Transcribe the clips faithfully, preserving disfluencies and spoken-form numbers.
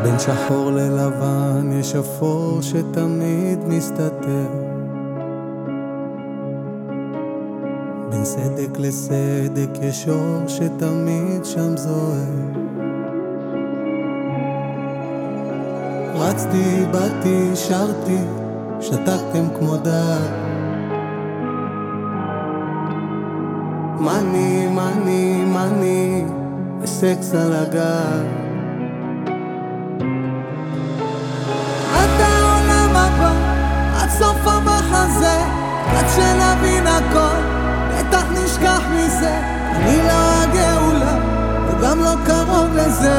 בין שחור ללבן יש אפור שתמיד מסתתר, בין סדק לסדק יש אור שתמיד שם זוהר. רצתי, באתי, שרתי, שתקתם כמו דג. מני, מני, מני, וסקס על הגג. עד העולם הבא, עד סוף המחזה, עד שנבין הכל, בטח נשכח מזה. אני לא הגאולה, וגם לא קרוב לזה.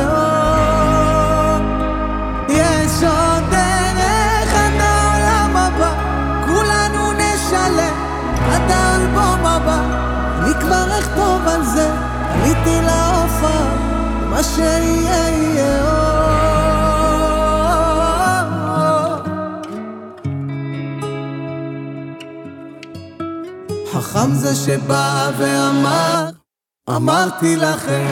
יש עוד דרך עד העולם הבא, כולנו נשלם עד האלבום הבא. אני כבר אכתוב על זה, עליתי להופעה, מה שיהיה יהיה. חכם זה שבא ואמר, אמרתי לכם,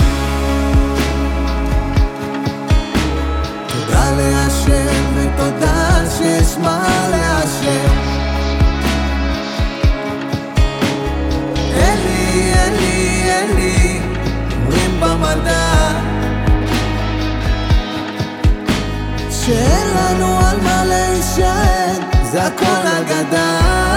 תודה להשם ותודה שיש מה להשם. אלי, אלי, אלי, אומרים במדע שאין לנו על מה להישען, זה הכל אגדה.